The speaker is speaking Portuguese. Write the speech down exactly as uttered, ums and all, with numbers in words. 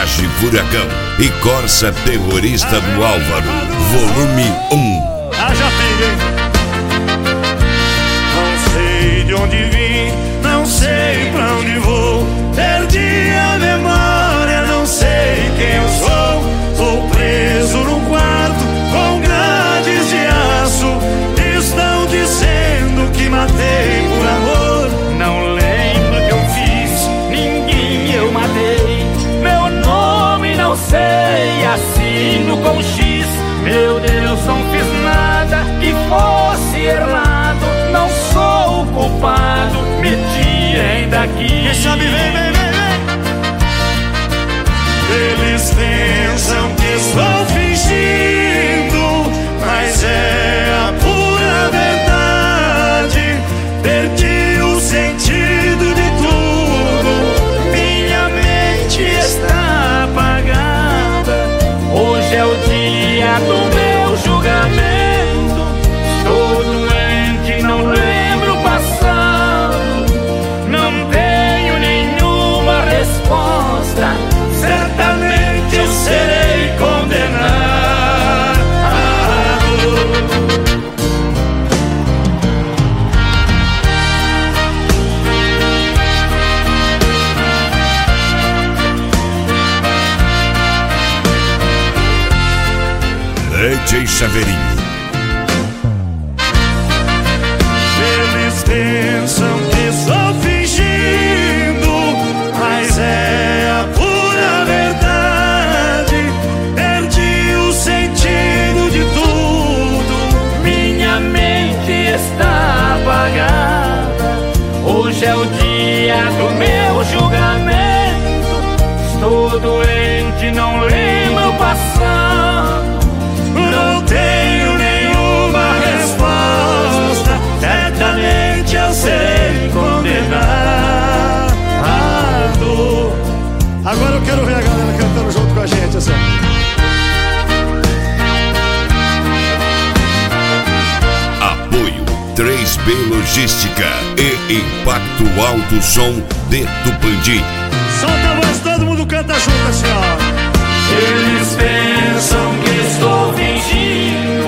Traje Furacão e Corsa Terrorista do Álvaro, volume um. Haja filho, hein? Não sei de onde vim, não sei pra onde vou. Perdi a memória, não sei quem eu sou. Tô preso num quarto com grades de aço. Estão dizendo que matei por amor. Não lembro o que eu fiz, ninguém eu matei. Meu nome não sei, assino com X. Meu Deus, não fiz nada que fosse errado. Não sou o culpado, me tirem daqui. Quem sabe vem, vem, vem, vem. Eles pensam que estou fingindo, mas é a pura verdade. Perdi o sentido de tudo, minha mente está apagada. Hoje é o dia do meu julgamento. Estou doente, não lembro o passado. Não tenho nenhuma resposta. Certamente eu serei condenado. D J Chaveirinho. Eles pensam que estou fingindo, mas é a pura verdade. Perdi o sentido de tudo, Minha mente está apagada. Hoje é o dia do meu julgamento. Estou doente, não lembro o passado. não tenho nenhuma resposta. Certamente eu serei condenado. Agora eu quero ver a galera cantando junto com a gente, assim. Apoio três B Logística e Impacto Alto Som de Tupandi. Solta a voz, todo mundo canta junto assim, ó. Eles pensam que estou fingindo,